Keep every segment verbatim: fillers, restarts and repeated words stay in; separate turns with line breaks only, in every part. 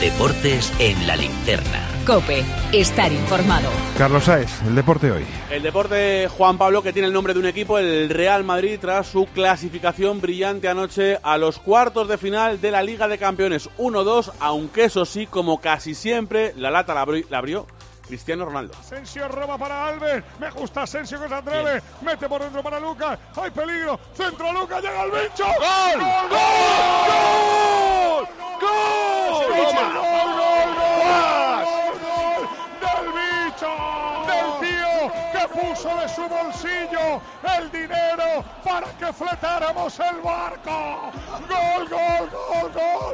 Deportes en la Linterna.
COPE, estar informado.
Carlos Sáez, el deporte hoy.
El deporte, Juan Pablo, que tiene el nombre de un equipo, el Real Madrid, tras su clasificación brillante anoche a los cuartos de final de la Liga de Campeones uno dos, aunque eso sí, como casi siempre, la lata la abrió, la abrió Cristiano Ronaldo.
Asensio roba para Alves, me gusta Asensio que se atreve, Bien. mete por dentro para Lucas, hay peligro, centro Lucas, llega el bicho.
¡Gol! ¡Gol! ¡Gol! ¡Gol! ¡Gol! ¡Gol! ¡Gol!
Del tío que puso de su bolsillo el dinero para que fletáramos el barco. Gol, gol, gol, gol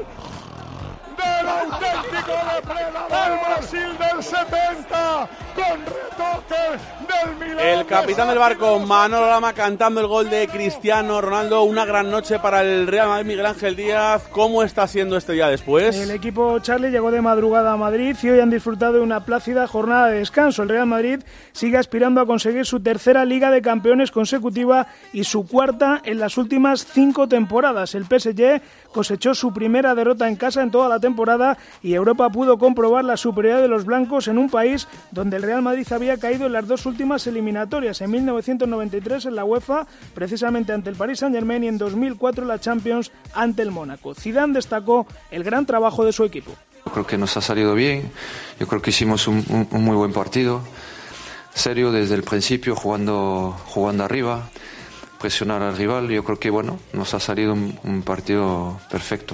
del auténtico depredador Brasil del setenta, con retoque del Milán.
El capitán del barco, Manolo Lama, cantando el gol de Cristiano Ronaldo. Una gran noche para el Real Madrid. Miguel Ángel Díaz, ¿cómo está siendo este día después?
El equipo Charlie llegó de madrugada a Madrid y hoy han disfrutado de una plácida jornada de descanso. El Real Madrid sigue aspirando a conseguir su tercera Liga de Campeones consecutiva y su cuarta en las últimas cinco temporadas. El P S G cosechó su primera derrota en casa en toda la temporada y Europa pudo comprobar la superioridad de los blancos en un país donde el Real Madrid había caído en las dos últimas eliminatorias, en mil novecientos noventa y tres en la UEFA, precisamente ante el Paris Saint-Germain, y en dos mil cuatro en la Champions ante el Mónaco. Zidane destacó el gran trabajo de su equipo.
Yo creo que nos ha salido bien, yo creo que hicimos un, un, un muy buen partido, serio desde el principio, jugando, jugando arriba, presionar al rival. Yo creo que bueno, nos ha salido un, un partido perfecto.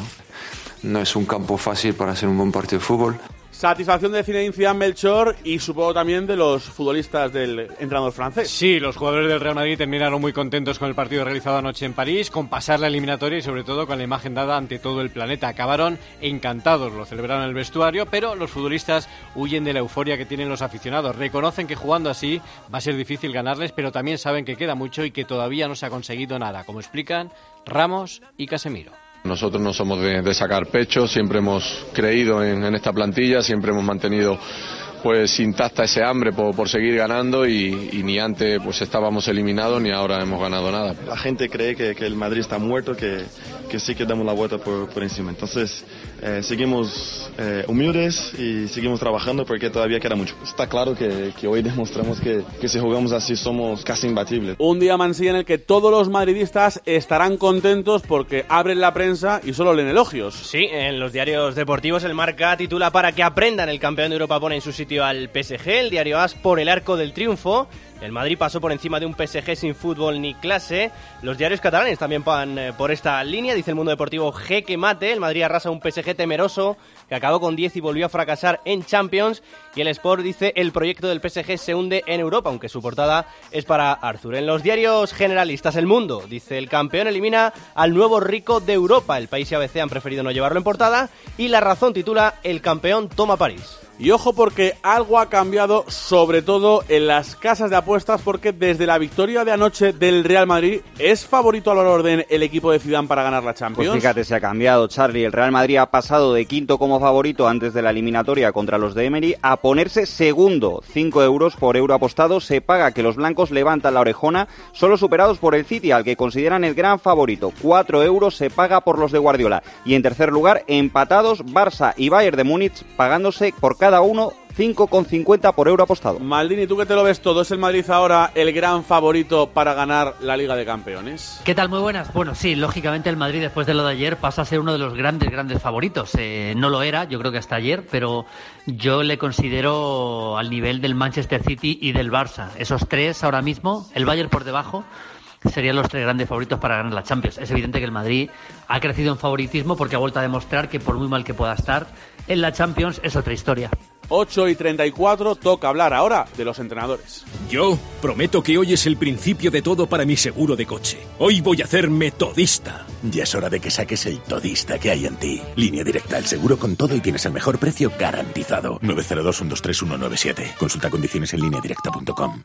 No es un campo fácil para hacer un buen partido de fútbol.
Satisfacción de Zinedine Zidane, Melchor, y supongo también de los futbolistas del entrenador francés.
Sí, los jugadores del Real Madrid terminaron muy contentos con el partido realizado anoche en París, con pasar la eliminatoria y sobre todo con la imagen dada ante todo el planeta. Acabaron encantados, lo celebraron en el vestuario, pero los futbolistas huyen de la euforia que tienen los aficionados. Reconocen que jugando así va a ser difícil ganarles, pero también saben que queda mucho y que todavía no se ha conseguido nada, como explican Ramos y Casemiro.
Nosotros no somos de, de sacar pecho, siempre hemos creído en, en esta plantilla, siempre hemos mantenido pues intacta ese hambre por, por seguir ganando y, y ni antes pues estábamos eliminados ni ahora hemos ganado nada.
La gente cree que, que el Madrid está muerto, que, que sí que damos la vuelta por, por encima. Entonces eh, seguimos eh, humildes y seguimos trabajando porque todavía queda mucho. Está claro que, que hoy demostramos que, que si jugamos así somos casi imbatibles.
Un día, Mansilla, en el que todos los madridistas estarán contentos porque abren la prensa y solo leen elogios.
Sí, en los diarios deportivos el Marca titula para que aprendan, el campeón de Europa pone en su sitio al P S G, el diario A S por el arco del triunfo. El Madrid pasó por encima de un P S G sin fútbol ni clase. Los diarios catalanes también van eh, por esta línea. Dice el Mundo Deportivo, jeque mate. El Madrid arrasa un P S G temeroso que acabó con diez y volvió a fracasar en Champions. Y el Sport dice, el proyecto del P S G se hunde en Europa, aunque su portada es para Arthur. En los diarios generalistas, El Mundo dice, el campeón elimina al nuevo rico de Europa. El País y A B C han preferido no llevarlo en portada. Y La Razón titula, el campeón toma París.
Y ojo porque algo ha cambiado, sobre todo en las casas de apuestas, porque desde la victoria de anoche del Real Madrid es favorito a la orden el equipo de Zidane para ganar la Champions.
Pues fíjate, se ha cambiado, Charlie. El Real Madrid ha pasado de quinto como favorito antes de la eliminatoria contra los de Emery a ponerse segundo. cinco euros por euro apostado se paga que los blancos levantan la orejona, solo superados por el City, al que consideran el gran favorito. cuatro euros se paga por los de Guardiola. Y en tercer lugar, empatados Barça y Bayern de Múnich, pagándose por cada uno cinco con cincuenta por euro apostado.
Maldini, tú que te lo ves todo, ¿es el Madrid ahora el gran favorito para ganar la Liga de Campeones?
¿Qué tal? Muy buenas. Bueno, sí, lógicamente el Madrid después de lo de ayer pasa a ser uno de los grandes, grandes favoritos. Eh, no lo era, yo creo que hasta ayer, pero yo le considero al nivel del Manchester City y del Barça. Esos tres ahora mismo, el Bayern por debajo, serían los tres grandes favoritos para ganar la Champions. Es evidente que el Madrid ha crecido en favoritismo porque ha vuelto a demostrar que por muy mal que pueda estar en la Champions es otra historia.
ocho y treinta y cuatro, toca hablar ahora de los entrenadores.
Yo prometo que hoy es el principio de todo para mi seguro de coche. Hoy voy a hacerme todista.
Ya es hora de que saques el todista que hay en ti. Línea Directa, el seguro con todo y tienes el mejor precio garantizado. nueve cero dos, uno dos tres, uno nueve siete. Consulta condiciones en línea directa punto com.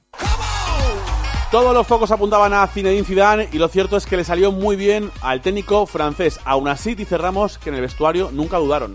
Todos los focos apuntaban a Zinedine Zidane y lo cierto es que le salió muy bien al técnico francés. Aún así, dice Ramos que en el vestuario nunca dudaron.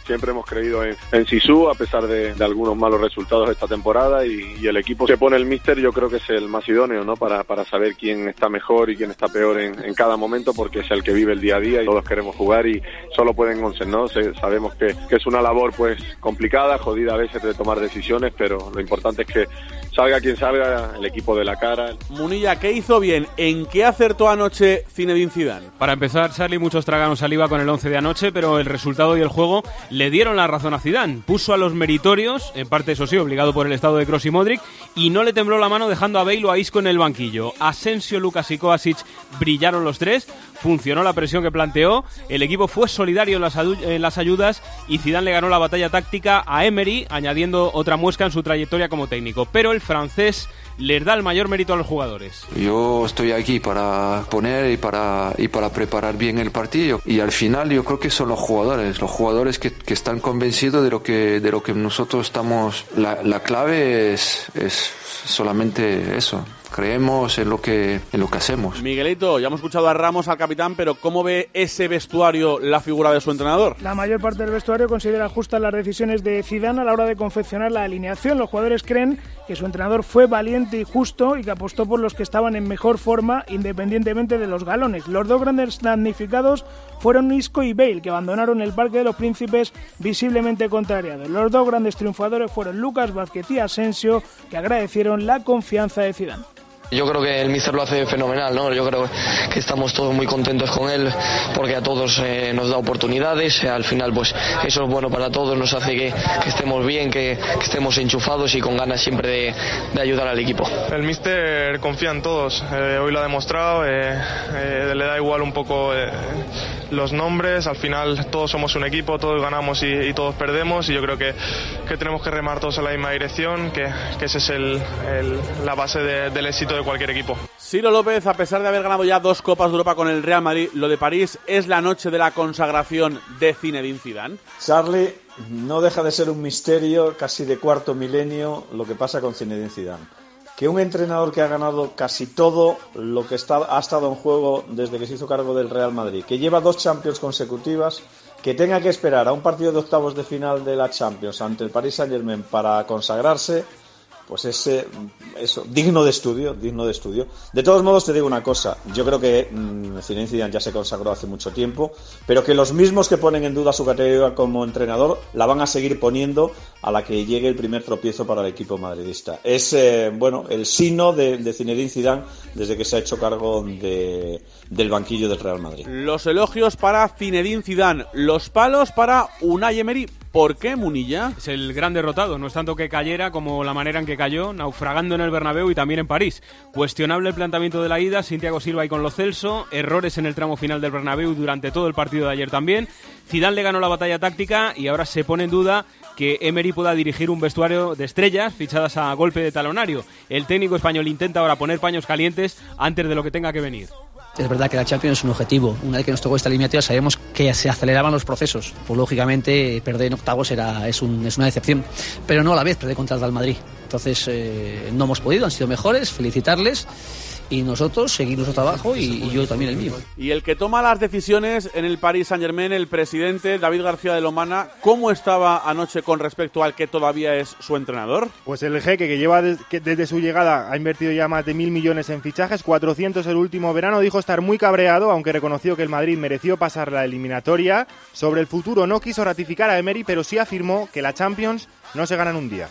Siempre hemos creído en, en Zizou, a pesar de, de algunos malos resultados esta temporada, y, y el equipo que pone el míster yo creo que es el más idóneo, ¿no? Para, para saber quién está mejor y quién está peor en, en cada momento, porque es el que vive el día a día y todos queremos jugar y solo pueden once, ¿no? Se, sabemos que, que es una labor pues complicada, jodida a veces de tomar decisiones, pero lo importante es que salga quien salga, el equipo de la cara.
Munilla, ¿qué hizo bien? ¿En qué acertó anoche Zinedine Zidane?
Para empezar, Charly, muchos tragaron saliva con el once de anoche, pero el resultado y el juego le dieron la razón a Zidane. Puso a los meritorios, en parte eso sí, obligado por el estado de Kroos y Modric, y no le tembló la mano dejando a Bale o a Isco en el banquillo. Asensio, Lucas y Kovacic brillaron los tres, funcionó la presión que planteó, el equipo fue solidario en las, en las ayudas y Zidane le ganó la batalla táctica a Emery, añadiendo otra muesca en su trayectoria como técnico. Pero el francés les da el mayor mérito a los jugadores.
Yo estoy aquí para poner y para, y para preparar bien el partido, y al final yo creo que son los jugadores, los jugadores que, que están convencidos de lo que, de lo que nosotros estamos. La, la clave es, es solamente eso. Creemos en lo que en lo que hacemos.
Miguelito, ya hemos escuchado a Ramos, al capitán, pero ¿cómo ve ese vestuario la figura de su entrenador?
La mayor parte del vestuario considera justas las decisiones de Zidane a la hora de confeccionar la alineación. Los jugadores creen que su entrenador fue valiente y justo y que apostó por los que estaban en mejor forma independientemente de los galones. Los dos grandes damnificados fueron Isco y Bale, que abandonaron el Parque de los Príncipes visiblemente contrariados. Los dos grandes triunfadores fueron Lucas Vázquez y Asensio, que agradecieron la confianza de Zidane.
Yo creo que el míster lo hace fenomenal, ¿no? Yo creo que estamos todos muy contentos con él porque a todos eh, nos da oportunidades. Al final, pues eso es bueno para todos, nos hace que, que estemos bien, que, que estemos enchufados y con ganas siempre de, de ayudar al equipo.
El míster confía en todos, eh, hoy lo ha demostrado, eh, eh, le da igual un poco eh, los nombres. Al final todos somos un equipo, todos ganamos y, y todos perdemos, y yo creo que, que tenemos que remar todos en la misma dirección, que, que ese es el, el, la base de, del éxito de cualquier equipo.
Ciro López, a pesar de haber ganado ya dos Copas de Europa con el Real Madrid, lo de París es la noche de la consagración de Zinedine Zidane.
Charly, no deja de ser un misterio casi de cuarto milenio lo que pasa con Zinedine Zidane. Que un entrenador que ha ganado casi todo lo que está, ha estado en juego desde que se hizo cargo del Real Madrid, que lleva dos Champions consecutivas, que tenga que esperar a un partido de octavos de final de la Champions ante el Paris Saint-Germain para consagrarse, pues es eh, eso, digno de estudio, digno de estudio. De todos modos te digo una cosa, yo creo que mmm, Zinedine Zidane ya se consagró hace mucho tiempo, pero que los mismos que ponen en duda su categoría como entrenador la van a seguir poniendo a la que llegue el primer tropiezo para el equipo madridista. Es eh, bueno, el signo de, de Zinedine Zidane desde que se ha hecho cargo de, del banquillo del Real Madrid.
Los elogios para Zinedine Zidane, los palos para Unai Emery. ¿Por qué, Munilla?
Es el gran derrotado, no es tanto que cayera como la manera en que cayó, naufragando en el Bernabéu y también en París. Cuestionable el planteamiento de la ida, sin Thiago Silva y con Lo Celso, errores en el tramo final del Bernabéu durante todo el partido de ayer también. Zidane le ganó la batalla táctica y ahora se pone en duda que Emery pueda dirigir un vestuario de estrellas fichadas a golpe de talonario. El técnico español intenta ahora poner paños calientes antes de lo que tenga que venir.
Es verdad que la Champions es un objetivo. Una vez que nos tocó esta eliminatoria sabemos que se aceleraban los procesos. Pues lógicamente perder en octavos era, es, un, es una decepción. Pero no a la vez perder contra el Real Madrid. Entonces eh, no hemos podido, han sido mejores, felicitarles. Y nosotros seguir nuestro trabajo y, y yo también el mío.
Y el que toma las decisiones en el Paris Saint-Germain, el presidente David García de Lomana, ¿cómo estaba anoche con respecto al que todavía es su entrenador?
Pues el jeque, que lleva des, que desde su llegada ha invertido ya más de mil millones en fichajes, cuatrocientos el último verano, dijo estar muy cabreado, aunque reconoció que el Madrid mereció pasar la eliminatoria. Sobre el futuro no quiso ratificar a Emery, pero sí afirmó que la Champions no se gana en un día.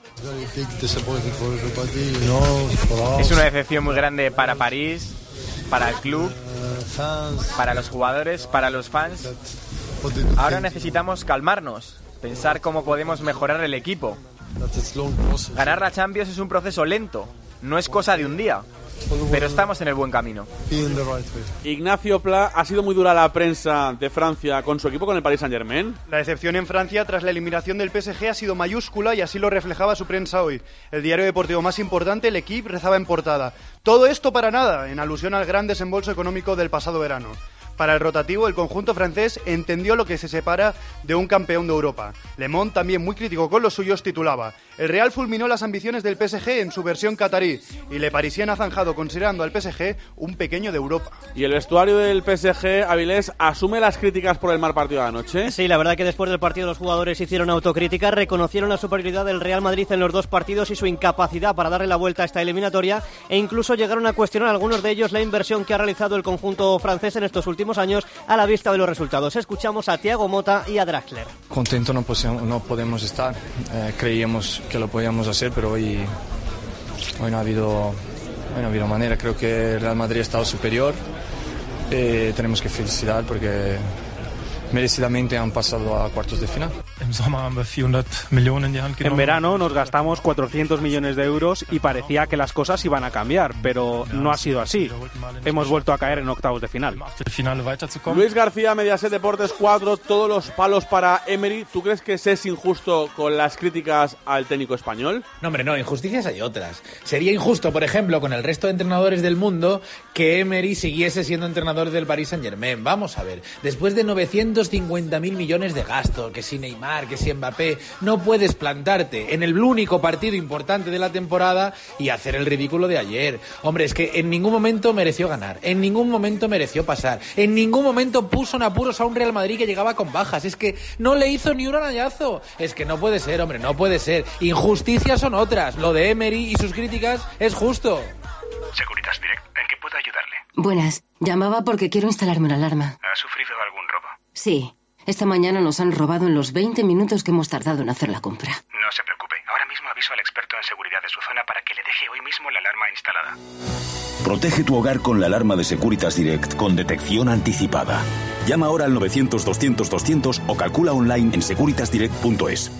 Es una decepción muy grande para París, para el club, para los jugadores, para los fans. Ahora necesitamos calmarnos, pensar cómo podemos mejorar el equipo. Ganar la Champions es un proceso lento, no es cosa de un día, pero estamos en el buen camino.
Ignacio Pla, ha sido muy dura la prensa de Francia con su equipo, con el Paris Saint-Germain.
La decepción en Francia tras la eliminación del P S G ha sido mayúscula y así lo reflejaba su prensa hoy. El diario deportivo más importante, El Equipe, rezaba en portada: todo esto para nada, en alusión al gran desembolso económico del pasado verano. Para el rotativo, el conjunto francés entendió lo que se separa de un campeón de Europa. Le Monde, también muy crítico con los suyos, titulaba: el Real fulminó las ambiciones del P S G en su versión catarí y Le Parisien ha zanjado considerando al P S G un pequeño de Europa.
Y el vestuario del P S G, Avilés, asume las críticas por el mal partido de anoche.
Sí, la verdad que después del partido los jugadores hicieron autocrítica, reconocieron la superioridad del Real Madrid en los dos partidos y su incapacidad para darle la vuelta a esta eliminatoria, e incluso llegaron a cuestionar algunos de ellos la inversión que ha realizado el conjunto francés en estos últimos años a la vista de los resultados. Escuchamos a Thiago Motta y a Draxler.
Contento no, podemos, no podemos estar, eh, creíamos que lo podíamos hacer, pero hoy, hoy no ha habido, hoy no ha habido manera. Creo que el Real Madrid ha estado superior, eh, tenemos que felicitar porque merecidamente han pasado a cuartos de final.
En verano nos gastamos cuatrocientos millones de euros y parecía que las cosas iban a cambiar, pero no ha sido así. Hemos vuelto a caer en octavos de final.
Luis García, Mediaset Deportes cuatro, todos los palos para Emery. ¿Tú crees que es injusto con las críticas al técnico español?
No, hombre, no, injusticias hay otras. Sería injusto, por ejemplo, con el resto de entrenadores del mundo que Emery siguiese siendo entrenador del Paris Saint-Germain. Vamos a ver, después de novecientos cincuenta mil millones de gasto, que si Neymar, que si Mbappé, no puedes plantarte en el único partido importante de la temporada y hacer el ridículo de ayer. Hombre, es que en ningún momento mereció ganar, en ningún momento mereció pasar, en ningún momento puso en apuros a un Real Madrid que llegaba con bajas, es que no le hizo ni un arañazo. Es que no puede ser, hombre, no puede ser. Injusticias son otras, lo de Emery y sus críticas es justo.
Securitas Direct, ¿en qué puedo ayudarle?
Buenas, llamaba porque quiero instalarme una alarma.
¿Ha sufrido algún robo?
Sí, esta mañana nos han robado en los veinte minutos que hemos tardado en hacer la compra.
No se preocupe, ahora mismo aviso al experto en seguridad de su zona para que le deje hoy mismo la alarma instalada.
Protege tu hogar con la alarma de Securitas Direct con detección anticipada. Llama ahora al novecientos doscientos doscientos o calcula online en securitas direct punto es.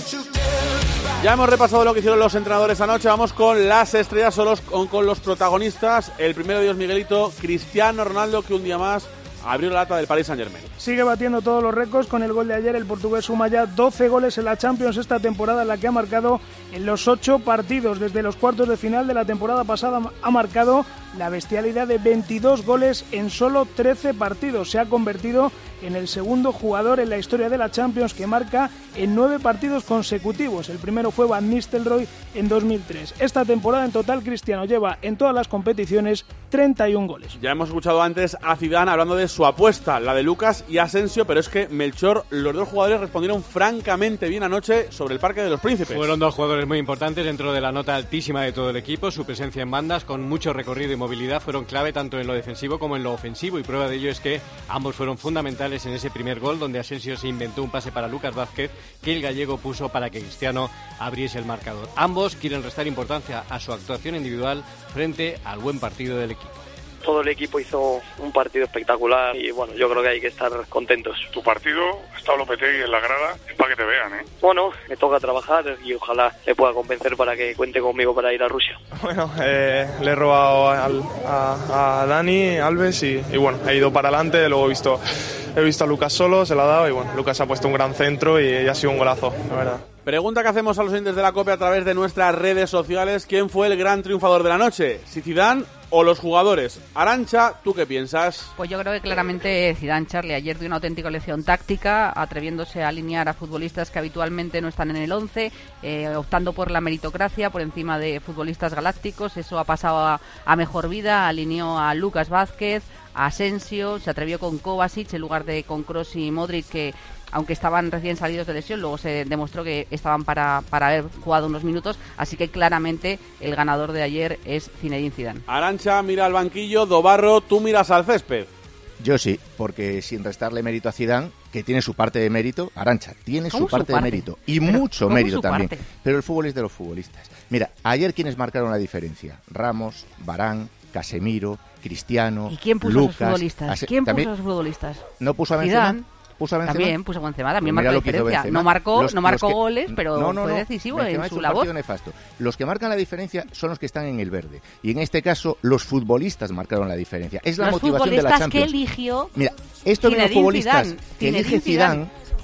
Ya hemos repasado lo que hicieron los entrenadores anoche. Vamos con las estrellas, solos con, con los protagonistas. El primero de ellos, Miguelito, Cristiano Ronaldo, que un día más abrió la lata del Paris Saint-Germain.
Sigue batiendo todos los récords. Con el gol de ayer, el portugués suma ya doce goles en la Champions esta temporada, en la que ha marcado en los ocho partidos. Desde los cuartos de final de la temporada pasada ha marcado la bestialidad de veintidós goles en solo trece partidos. Se ha convertido en el segundo jugador en la historia de la Champions que marca en nueve partidos consecutivos. El primero fue Van Nistelrooy en dos mil tres. Esta temporada en total Cristiano lleva en todas las competiciones treinta y un goles.
Ya hemos escuchado antes a Zidane hablando de su apuesta, la de Lucas y Asensio, pero es que Melchor, los dos jugadores respondieron francamente bien anoche sobre el Parque de los Príncipes.
Fueron dos jugadores muy importantes dentro de la nota altísima de todo el equipo. Su presencia en bandas con mucho recorrido y movilidad fueron clave tanto en lo defensivo como en lo ofensivo, y prueba de ello es que ambos fueron fundamentales en ese primer gol, donde Asensio se inventó un pase para Lucas Vázquez que el gallego puso para que Cristiano abriese el marcador. Ambos quieren restar importancia a su actuación individual frente al buen partido del equipo.
Todo el equipo hizo un partido espectacular y bueno, yo creo que hay que estar contentos.
Tu partido, ha estado Lopetegui en la grada, es para que te vean, ¿eh?
Bueno, me toca trabajar y ojalá le pueda convencer para que cuente conmigo para ir a Rusia.
Bueno, eh, le he robado al, a, a Dani Alves y, y bueno, he ido para adelante, luego he visto, he visto a Lucas solo, se la ha dado y bueno, Lucas ha puesto un gran centro y, y ha sido un golazo, la verdad.
Pregunta que hacemos a los oyentes de la COPE a través de nuestras redes sociales: ¿quién fue el gran triunfador de la noche? ¿Si Zidane o los jugadores? Arantxa, ¿tú qué piensas?
Pues yo creo que claramente Zidane, Charlie, ayer dio una auténtica lección táctica, atreviéndose a alinear a futbolistas que habitualmente no están en el once, eh, optando por la meritocracia por encima de futbolistas galácticos. Eso ha pasado a, a mejor vida. Alineó a Lucas Vázquez, a Asensio, se atrevió con Kovacic en lugar de con Kroos y Modric, que aunque estaban recién salidos de lesión, luego se demostró que estaban para, para haber jugado unos minutos, así que claramente el ganador de ayer es Zinedine Zidane.
Arantxa mira al banquillo, Dobarro, tú miras al césped.
Yo sí, porque sin restarle mérito a Zidane, que tiene su parte de mérito, Arantxa tiene su parte, su parte de mérito, y pero, mucho mérito también, parte? Pero el fútbol es de los futbolistas. Mira, ayer ¿quiénes marcaron la diferencia? Ramos, Varane, Casemiro, Cristiano,
¿y quién puso
Lucas,
a los futbolistas?
Ase-
¿Quién puso
también,
a los futbolistas?
¿No puso a Benzema?
Zidane.
¿Puso a Benzema?
También puso a Benzema, también
pues
marcó la diferencia. No marcó,
los,
no marcó
que,
goles, pero
no, no,
fue
no.
decisivo
Benzema
en su
es un
labor.
partido nefasto. Los que marcan la diferencia son los que están en el verde. Y en este caso, los futbolistas marcaron la diferencia. Es la
los
motivación de la Champions.
Que eligió
Mira, estos mismos futbolistas
Zidane,
que elige Zidane,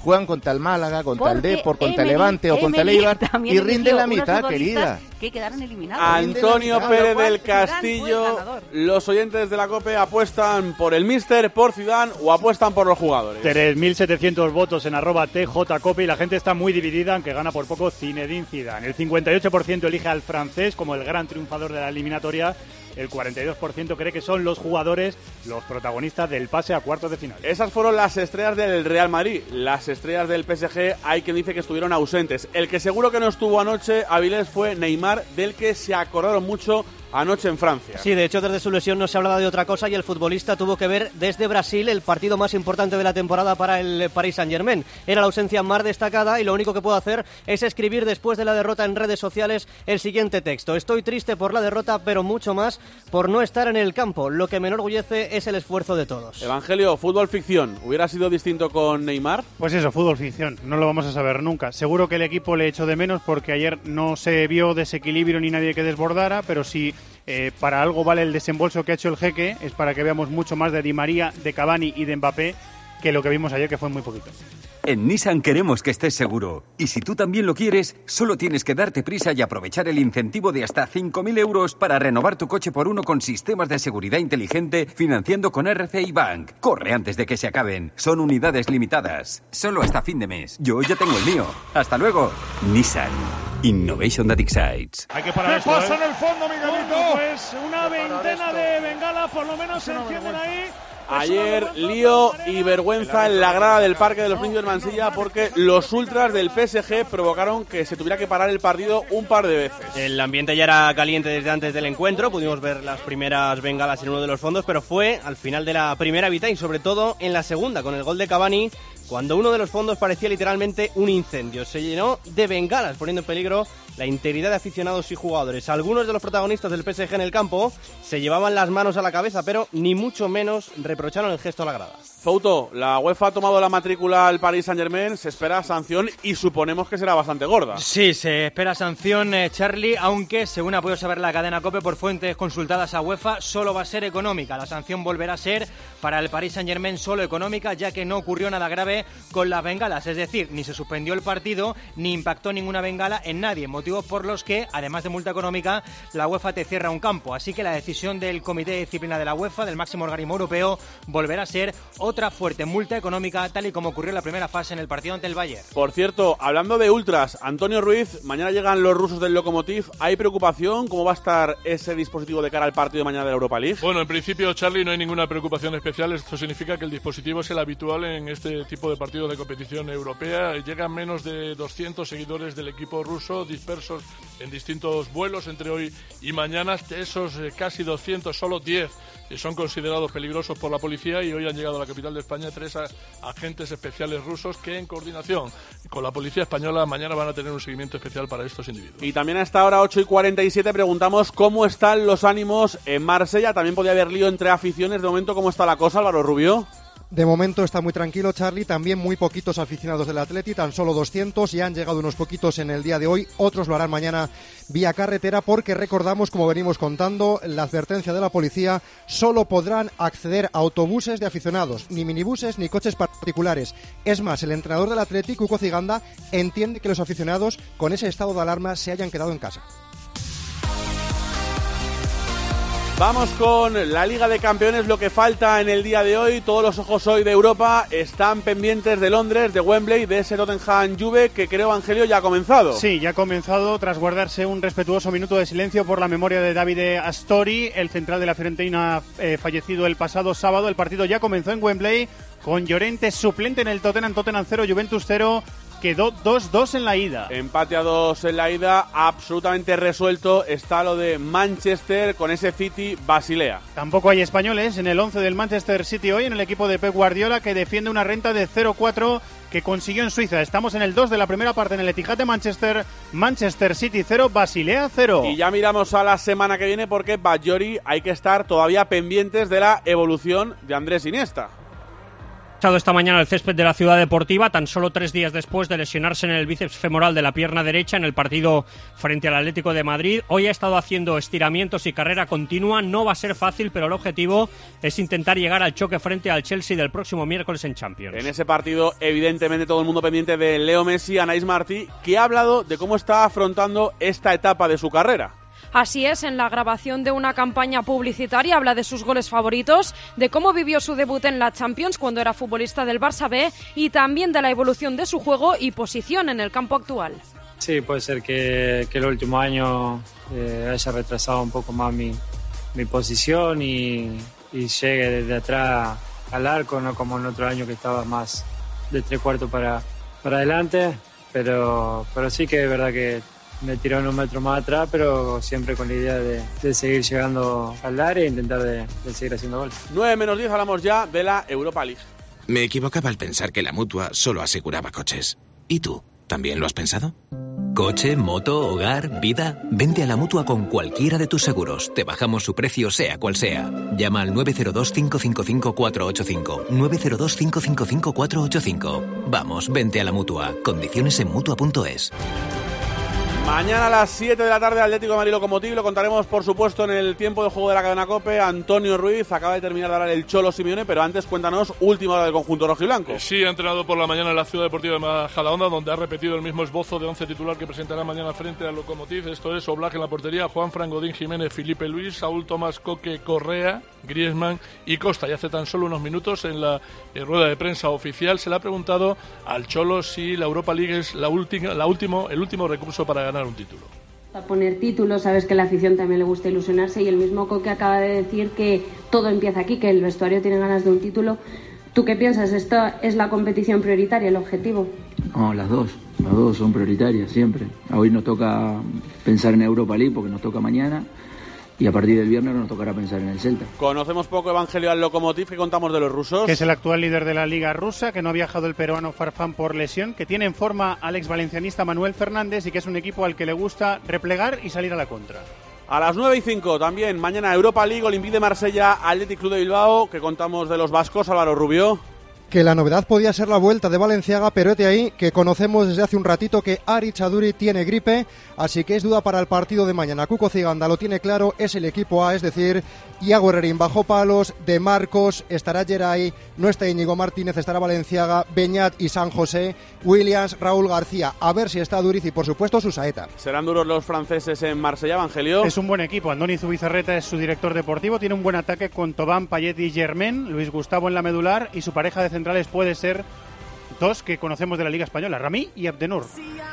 juegan contra el Málaga, contra
Porque
el Depor, contra el
Emery-
Levante o contra el
Emery
Eibar
también
y rinden la
eligió
mitad,
unos
querida.
que quedaron eliminados.
Antonio
Con lo
Pérez
cual,
del
Zidane fue el
Castillo,
ganador.
los oyentes de la COPE apuestan por el míster, por Zidane o apuestan por los jugadores.
tres mil setecientos votos en arroba tjcope y la gente está muy dividida, aunque gana por poco Zinedine Zidane. El cincuenta y ocho por ciento elige al francés como el gran triunfador de la eliminatoria. El cuarenta y dos por ciento cree que son los jugadores los protagonistas del pase a cuartos de final.
Esas fueron las estrellas del Real Madrid. Las estrellas del P S G hay quien dice que estuvieron ausentes. El que seguro que no estuvo anoche, Avilés, fue Neymar, del que se acordaron mucho anoche en Francia.
Sí, de hecho desde su lesión no se hablaba de otra cosa y el futbolista tuvo que ver desde Brasil el partido más importante de la temporada para el Paris Saint-Germain. Era la ausencia más destacada y lo único que puedo hacer es escribir después de la derrota en redes sociales el siguiente texto. Estoy triste por la derrota, pero mucho más por no estar en el campo. Lo que me enorgullece es el esfuerzo de todos.
Evangelio, fútbol ficción. ¿Hubiera sido distinto con Neymar?
Pues eso, fútbol ficción, no lo vamos a saber nunca. Seguro que el equipo le echó de menos porque ayer no se vio desequilibrio ni nadie que desbordara, pero sí... Eh, para algo vale el desembolso que ha hecho el Jeque, es para que veamos mucho más de Di María, de Cavani y de Mbappé que lo que vimos ayer, que fue muy poquito.
En Nissan queremos que estés seguro. Y si tú también lo quieres, solo tienes que darte prisa y aprovechar el incentivo de hasta cinco mil euros para renovar tu coche por uno con sistemas de seguridad inteligente financiando con R C I Bank. Corre antes de que se acaben. Son unidades limitadas. Solo hasta fin de mes. Yo ya tengo el mío. Hasta luego. Nissan. Innovation that excites.
Hay que
¿Qué
parar esto,
pasa
¿eh?
en el fondo, Miguelito?
Bueno, pues una veintena de bengalas por lo menos se encienden ahí.
Ayer lío y vergüenza en la grada del Parque de los Príncipes de Mansilla porque los ultras del P S G provocaron que se tuviera que parar el partido un par de veces.
El ambiente ya era caliente desde antes del encuentro, pudimos ver las primeras bengalas en uno de los fondos, pero fue al final de la primera mitad y sobre todo en la segunda, con el gol de Cavani, cuando uno de los fondos parecía literalmente un incendio. Se llenó de bengalas, poniendo en peligro la integridad de aficionados y jugadores. Algunos de los protagonistas del P S G en el campo se llevaban las manos a la cabeza, pero ni mucho menos reprocharon el gesto a la grada.
Fouto, la UEFA ha tomado la matrícula al Paris Saint-Germain, se espera sanción y suponemos que será bastante gorda.
Sí, se espera sanción, eh, Charlie, aunque según ha podido saber la cadena COPE por fuentes consultadas a UEFA, solo va a ser económica. La sanción volverá a ser para el Paris Saint-Germain solo económica, ya que no ocurrió nada grave con las bengalas, es decir, ni se suspendió el partido, ni impactó ninguna bengala en nadie, motivos por los que, además de multa económica, la UEFA te cierra un campo. Así que la decisión del Comité de Disciplina de la UEFA, del máximo organismo europeo, volverá a ser otra fuerte multa económica, tal y como ocurrió en la primera fase en el partido ante el Bayern.
Por cierto, hablando de ultras, Antonio Ruiz, mañana llegan los rusos del Lokomotiv. ¿Hay preocupación? ¿Cómo va a estar ese dispositivo de cara al partido de mañana de la Europa League?
Bueno, en principio, Charlie, no hay ninguna preocupación especial. Esto significa que el dispositivo es el habitual en este tipo de partidos de competición europea. Llegan menos de doscientos seguidores del equipo ruso dispersos en distintos vuelos entre hoy y mañana. De esos eh, casi doscientos, solo diez son considerados peligrosos por la policía y hoy han llegado a la capital de España tres a, agentes especiales rusos que en coordinación con la policía española mañana van a tener un seguimiento especial para estos individuos.
Y también a esta hora, ocho y cuarenta y siete, preguntamos cómo están los ánimos en Marsella. También podía haber lío entre aficiones. De momento, ¿cómo está la cosa, Álvaro Rubio?
De momento está muy tranquilo, Charlie. También muy poquitos aficionados del Atleti, tan solo doscientos. Ya han llegado unos poquitos en el día de hoy. Otros lo harán mañana vía carretera porque recordamos, como venimos contando, la advertencia de la policía: solo podrán acceder a autobuses de aficionados, ni minibuses ni coches particulares. Es más, el entrenador del Atleti, Cuco Ciganda, entiende que los aficionados con ese estado de alarma se hayan quedado en casa.
Vamos con la Liga de Campeones, lo que falta en el día de hoy. Todos los ojos hoy de Europa están pendientes de Londres, de Wembley, de ese Tottenham Juve, que creo, Evangelio, ya ha comenzado.
Sí, ya ha comenzado tras guardarse un respetuoso minuto de silencio por la memoria de Davide Astori, el central de la Fiorentina eh, fallecido el pasado sábado. El partido ya comenzó en Wembley con Llorente suplente en el Tottenham, Tottenham cero, Juventus cero. Quedó dos dos en la ida.
Empate a dos en la ida, absolutamente resuelto está lo de Manchester con ese City Basilea.
Tampoco hay españoles en el once del Manchester City hoy, en el equipo de Pep Guardiola, que defiende una renta de cero cuatro que consiguió en Suiza. Estamos en el dos de la primera parte en el Etihad de Manchester. Manchester City cero, Basilea cero.
Y ya miramos a la semana que viene porque Badjori hay que estar todavía pendientes de la evolución de Andrés Iniesta.
impactado esta mañana el césped de la Ciudad Deportiva, tan solo tres días después de lesionarse en el bíceps femoral de la pierna derecha en el partido frente al Atlético de Madrid. Hoy ha estado haciendo estiramientos y carrera continua. No va a ser fácil, pero el objetivo es intentar llegar al choque frente al Chelsea del próximo miércoles en Champions.
En ese partido, evidentemente, todo el mundo pendiente de Leo Messi, Anaïs Martí, que ha hablado de cómo está afrontando esta etapa de su carrera.
Así es, en la grabación de una campaña publicitaria habla de sus goles favoritos, de cómo vivió su debut en la Champions cuando era futbolista del Barça B y también de la evolución de su juego y posición en el campo actual.
Sí, puede ser que, que el último año eh, haya retrasado un poco más mi, mi posición y, y llegue desde atrás al arco, no como en otro año que estaba más de tres cuartos para, para adelante, pero, pero sí que es verdad que me tiró unos metros más atrás, pero siempre con la idea de, de seguir llegando al área e intentar de, de seguir haciendo goles.
nueve menos diez, hablamos ya de la Europa League.
Me equivocaba al pensar que la Mutua solo aseguraba coches. ¿Y tú? ¿También lo has pensado?
Coche, moto, hogar, vida. Vente a la Mutua con cualquiera de tus seguros. Te bajamos su precio sea cual sea. Llama al nueve cero dos, cinco cinco cinco, cuatro ocho cinco. nueve cero dos, cinco cinco cinco, cuatro ocho cinco. Vamos, vente a la Mutua. Condiciones en mutua punto es.
Mañana a las siete de la tarde, Atlético de Madrid Lokomotiv. Lo contaremos, por supuesto, en el tiempo de juego de la cadena COPE. Antonio Ruiz acaba de terminar de hablar el Cholo Simeone, pero antes cuéntanos, última hora del conjunto rojiblanco.
Sí, ha entrenado por la mañana en la Ciudad Deportiva de Majadahonda, donde ha repetido el mismo esbozo de once titular que presentará mañana frente al Lokomotiv. Esto es Oblak en la portería, Juan Fran, Godín, Jiménez, Felipe Luis, Saúl Tomás, Coque, Correa, Griezmann y Costa. Y hace tan solo unos minutos en la eh, rueda de prensa oficial se le ha preguntado al Cholo si la Europa League es la última, la último, el último recurso para ganar un título.
A poner títulos, sabes que a la afición también le gusta ilusionarse y el mismo Coque acaba de decir que todo empieza aquí, que el vestuario tiene ganas de un título. ¿Tú qué piensas? ¿Esta es la competición prioritaria, el objetivo?
No, las dos, las dos son prioritarias siempre. Hoy nos toca pensar en Europa League porque nos toca mañana. Y a partir del viernes nos tocará pensar en el Celta.
Conocemos poco Evangelio al Lokomotiv. ¿Qué contamos de los rusos?
Que es el actual líder de la Liga Rusa, que no ha viajado el peruano Farfán por lesión, que tiene en forma al exvalencianista Manuel Fernández y que es un equipo al que le gusta replegar y salir a la contra.
A las nueve y cinco también, mañana Europa League, Olympique de Marsella, Athletic Club de Bilbao. ¿Qué contamos de los vascos, Álvaro Rubio?
Que la novedad podía ser la vuelta de Balenciaga, pero hete ahí que conocemos desde hace un ratito que Ari Chaduri tiene gripe, así que es duda para el partido de mañana. Cuco Ciganda lo tiene claro, es el equipo A, es decir, Iago Herrerín bajo palos, De Marcos, estará Geray, no está Íñigo Martínez, estará Balenciaga, Beñat y San José, Williams, Raúl García, a ver si está Duriz y por supuesto Susaeta.
Serán duros los franceses en Marsella, Evangelio.
Es un buen equipo, Andoni Zubizarreta es su director deportivo, tiene un buen ataque con Tobán, Payet y Germain, Luis Gustavo en la medular y su pareja de centrales puede ser dos que conocemos de la Liga Española, Rami y Abdenur.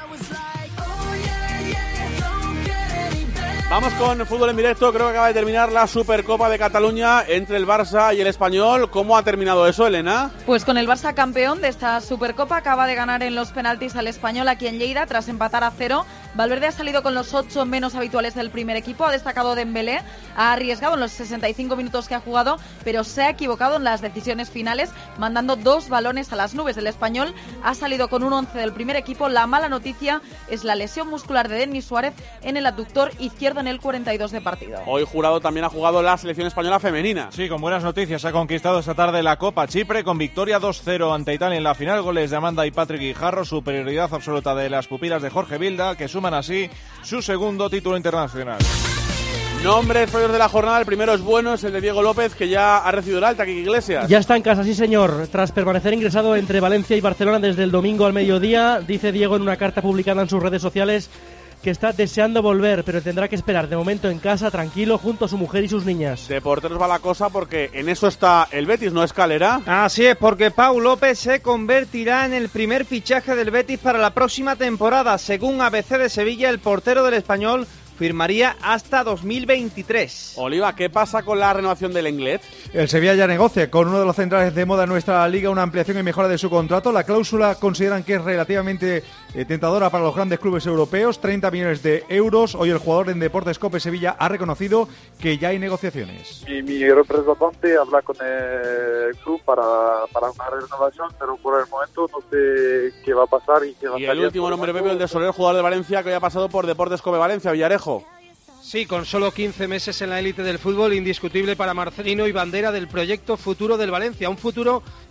Vamos con fútbol en directo. Creo que acaba de terminar la Supercopa de Cataluña entre el Barça y el Español. ¿Cómo ha terminado eso, Elena?
Pues con el Barça campeón de esta Supercopa, acaba de ganar en los penaltis al Español aquí en Lleida tras empatar a cero. Valverde ha salido con los ocho menos habituales del primer equipo, ha destacado Dembélé, ha arriesgado en los sesenta y cinco minutos que ha jugado, pero se ha equivocado en las decisiones finales, mandando dos balones a las nubes. El Español ha salido con un once del primer equipo. La mala noticia es la lesión muscular de Denis Suárez en el abductor izquierdo en el cuarenta y dos de partido.
Hoy Jurado también ha jugado la selección española femenina.
Sí, con buenas noticias. Ha conquistado esta tarde la Copa Chipre con victoria dos cero ante Italia en la final. Goles de Amanda y Patrick Guijarro. Superioridad absoluta de las pupilas de Jorge Vilda, que suman así su segundo título internacional.
Nombres propios de la jornada. El primero es bueno, es el de Diego López, que ya ha recibido el alta. Kiki Iglesias.
Ya está en casa, sí señor. Tras permanecer ingresado entre Valencia y Barcelona desde el domingo al mediodía, dice Diego en una carta publicada en sus redes sociales que está deseando volver, pero tendrá que esperar de momento en casa, tranquilo, junto a su mujer y sus niñas.
De porteros va la cosa porque en eso está el Betis, ¿no, Escalera?
Así es, porque Pau López se convertirá en el primer fichaje del Betis para la próxima temporada. Según A B C de Sevilla, el portero del Español firmaría hasta dos mil veintitrés.
Oliva, ¿qué pasa con la renovación del Lenglet?
El Sevilla ya negocia con uno de los centrales de moda en nuestra liga una ampliación y mejora de su contrato. La cláusula consideran que es relativamente eh, tentadora para los grandes clubes europeos, treinta millones de euros. Hoy el jugador en Deportes Cope Sevilla ha reconocido que ya hay negociaciones.
Mi, mi representante habla con el club para, para una renovación, pero por el momento no sé qué va a pasar. Y, qué va
y
a
el último nombre, Pepe, el de Soler, jugador de Valencia, que hoy ha pasado por Deportes Cope Valencia, Villarejo.
Sí, con solo quince meses en la élite del fútbol, indiscutible para Marcelino y bandera del proyecto futuro del Valencia. Un futuro que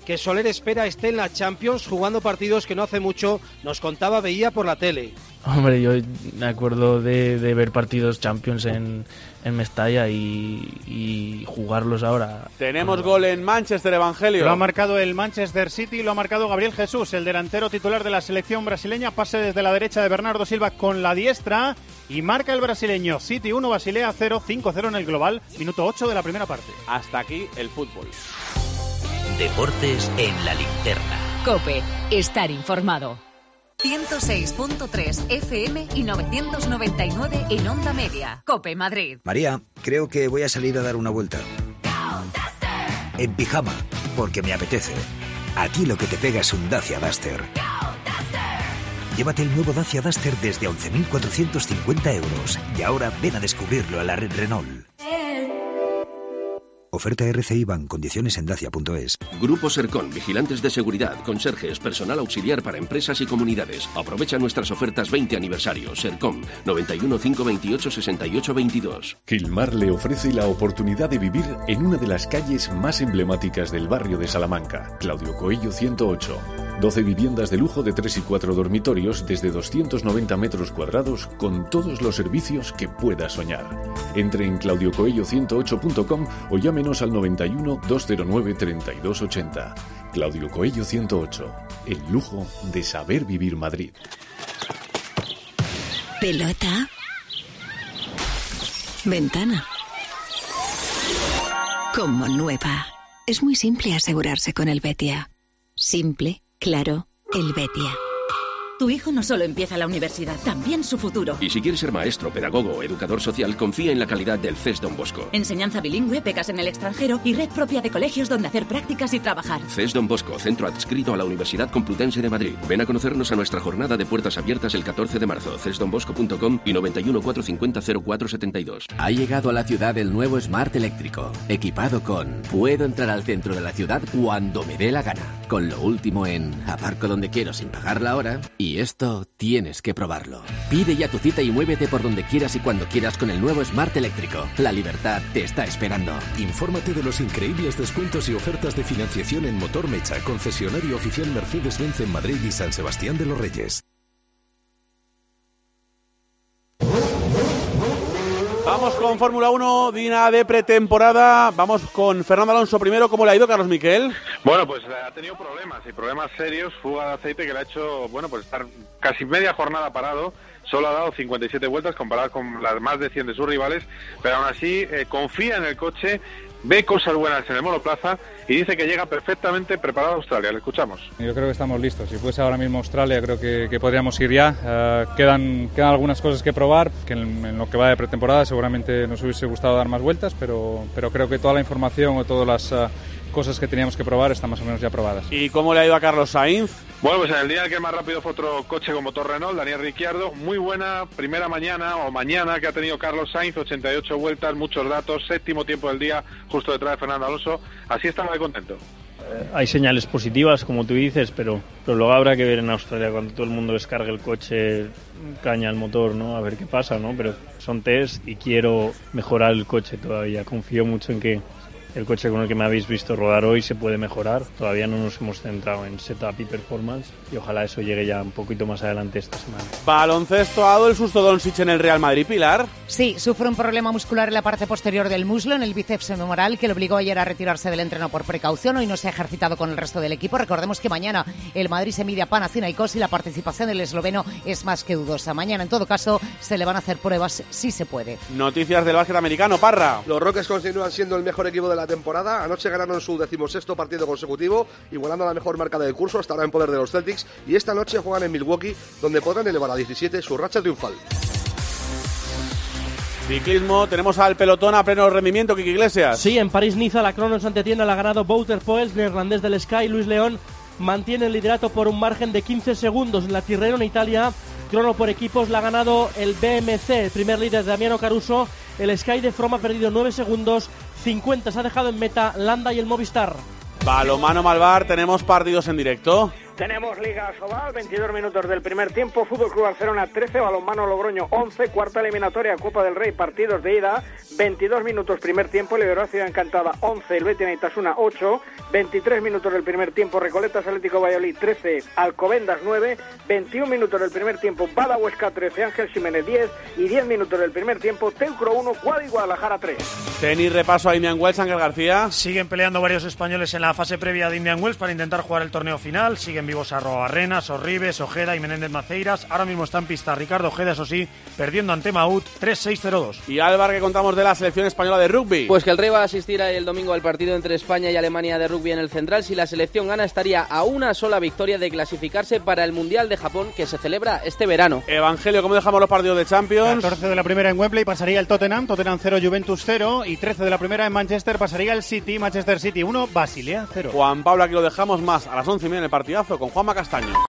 que Soler espera esté en la Champions jugando partidos que no hace mucho nos contaba veía por la tele.
Hombre, yo me acuerdo de, de ver partidos Champions en, en Mestalla y, y jugarlos ahora.
Tenemos gol en Manchester, Evangelio.
Lo ha marcado el Manchester City, lo ha marcado Gabriel Jesús, el delantero titular de la selección brasileña. Pase desde la derecha de Bernardo Silva con la diestra y marca el brasileño. City uno, Basilea cero, cinco cero en el global, minuto ocho de la primera parte.
Hasta aquí el fútbol.
Deportes en la linterna.
COPE, estar informado. ciento seis punto tres F M y novecientos noventa y nueve en onda media. COPE Madrid.
María, creo que voy a salir a dar una vuelta. En pijama, porque me apetece. Aquí lo que te pega es un Dacia Duster. Llévate el nuevo Dacia Duster desde once mil cuatrocientos cincuenta euros. Y ahora ven a descubrirlo a la red Renault. Oferta R C I Bank, condiciones en dacia punto es.
Grupo Sercon, vigilantes de seguridad, conserjes, personal auxiliar para empresas y comunidades. Aprovecha nuestras ofertas veinte aniversario. Sercon, noventa y uno, cinco veintiocho, sesenta y ocho veintidós.
Quilmar le ofrece la oportunidad de vivir en una de las calles más emblemáticas del barrio de Salamanca, Claudio Coello ciento ocho. doce viviendas de lujo de tres y cuatro dormitorios desde doscientos noventa metros cuadrados con todos los servicios que pueda soñar. Entre en claudio coello ciento ocho punto com o llámenos al noventa y uno, doscientos nueve, treinta y dos ochenta. Claudio Coello ciento ocho. El lujo de saber vivir Madrid.
Pelota. Ventana. Como nueva. Es muy simple asegurarse con el Betia. Simple, claro, el Betia.
Tu hijo no solo empieza la universidad, también su futuro.
Y si quieres ser maestro, pedagogo o educador social, confía en la calidad del C E S Don Bosco.
Enseñanza bilingüe, becas en el extranjero y red propia de colegios donde hacer prácticas y trabajar.
C E S Don Bosco, centro adscrito a la Universidad Complutense de Madrid. Ven a conocernos a nuestra jornada de puertas abiertas el catorce de marzo. c e s don bosco punto com y noventa y uno, cuatrocientos cincuenta, cero cuatro setenta y dos.
Ha llegado a la ciudad el nuevo Smart eléctrico, equipado con puedo entrar al centro de la ciudad cuando me dé la gana, con lo último en aparco donde quiero sin pagar la hora, y esto tienes que probarlo. Pide ya tu cita y muévete por donde quieras y cuando quieras con el nuevo Smart eléctrico. La libertad te está esperando.
Infórmate de los increíbles descuentos y ofertas de financiación en Motor Mecha, concesionario oficial Mercedes-Benz en Madrid y San Sebastián de los Reyes.
Vamos con Fórmula uno, día de pretemporada. Vamos con Fernando Alonso primero. ¿Cómo le ha ido, Carlos Miquel?
Bueno, pues ha tenido problemas y problemas serios. Fuga de aceite que le ha hecho, bueno, pues estar casi media jornada parado. Solo ha dado cincuenta y siete vueltas comparado con las más de cien de sus rivales, pero aún así eh, confía en el coche, ve cosas buenas en el monoplaza y dice que llega perfectamente preparado a Australia. Le escuchamos.
Yo creo que estamos listos. Si fuese ahora mismo Australia, creo que, que podríamos ir ya. Uh, quedan, quedan algunas cosas que probar, que en, en lo que va de pretemporada seguramente nos hubiese gustado dar más vueltas, pero, pero creo que toda la información o todas las uh, cosas que teníamos que probar están más o menos ya probadas.
¿Y cómo le ha ido a Carlos Sainz?
Bueno, pues en el día en el que más rápido fue otro coche con motor Renault, Daniel Ricciardo. Muy buena primera mañana o mañana que ha tenido Carlos Sainz, ochenta y ocho vueltas, muchos datos, séptimo tiempo del día, justo detrás de Fernando Alonso. Así estaba de contento.
Eh, hay señales positivas, como tú dices, pero, pero luego habrá que ver en Australia cuando todo el mundo descargue el coche, caña al motor, ¿no? A ver qué pasa, ¿no? Pero son test y quiero mejorar el coche todavía. Confío mucho en que el coche con el que me habéis visto rodar hoy se puede mejorar. Todavía no nos hemos centrado en setup y performance y ojalá eso llegue ya un poquito más adelante esta semana.
Baloncesto, ha dado el susto Doncic en el Real Madrid, Pilar.
Sí, sufre un problema muscular en la parte posterior del muslo, en el bíceps femoral, que le obligó ayer a retirarse del entreno por precaución. Hoy no se ha ejercitado con el resto del equipo. Recordemos que mañana el Madrid se mide a Panathinaikos y la participación del esloveno es más que dudosa. Mañana, en todo caso, se le van a hacer pruebas si se puede.
Noticias del básquet americano, Parra.
Los Rockets continúan siendo el mejor equipo de la temporada. Anoche ganaron su decimosexto partido consecutivo, igualando la mejor marca del curso, hasta ahora en poder de los Celtics, y esta noche juegan en Milwaukee, donde podrán elevar a diecisiete su racha triunfal.
Ciclismo, tenemos al pelotón a pleno rendimiento, Kiki Iglesias.
Sí, en París-Niza la crono Saint-Étienne la ha ganado Wouter Poels, neerlandés del Sky. Luis León mantiene el liderato por un margen de quince segundos. En la Tirreno, en Italia, crono por equipos la ha ganado el B M C, el primer líder de Damiano Caruso. El Sky de Froome ha perdido nueve segundos, cincuenta se ha dejado en meta Landa y el Movistar.
Balomano Malvar, tenemos partidos en directo.
Tenemos Liga Sobal, veintidós minutos del primer tiempo, Fútbol Club Barcelona trece, Balonmano Logroño once, cuarta eliminatoria Copa del Rey, partidos de ida, veintidós minutos primer tiempo, Libertad Ciudad Encantada once, el Betis Neitasuna ocho, veintitrés minutos del primer tiempo, Recoletas Atlético Valladolid trece, Alcobendas nueve, veintiún minutos del primer tiempo, Bada Huesca trece, Ángel Jiménez diez y diez minutos del primer tiempo, Teucro uno, Guadi Guadalajara tres.
Tenis repaso a Indian Wells, Ángel García.
Siguen peleando varios españoles en la fase previa de Indian Wells para intentar jugar el torneo final, siguen vivos Arrobarrena, Sorribes, Ojeda y Menéndez Maceiras. Ahora mismo está en pista Ricardo Ojeda, eso sí, perdiendo ante Maúd tres seis cero dos.
Y Álvaro, ¿qué contamos de la selección española de rugby?
Pues que el Rey va a asistir el domingo al partido entre España y Alemania de rugby en el Central. Si la selección gana, estaría a una sola victoria de clasificarse para el Mundial de Japón, que se celebra este verano.
Evangelio, ¿cómo dejamos los partidos de Champions?
catorce de la primera en Wembley pasaría el Tottenham, Tottenham cero, Juventus cero, y trece de la primera en Manchester pasaría el City, Manchester City uno, Basilea cero.
Juan Pablo, aquí lo dejamos más a las once y media en el partidazo con Juanma Castaño.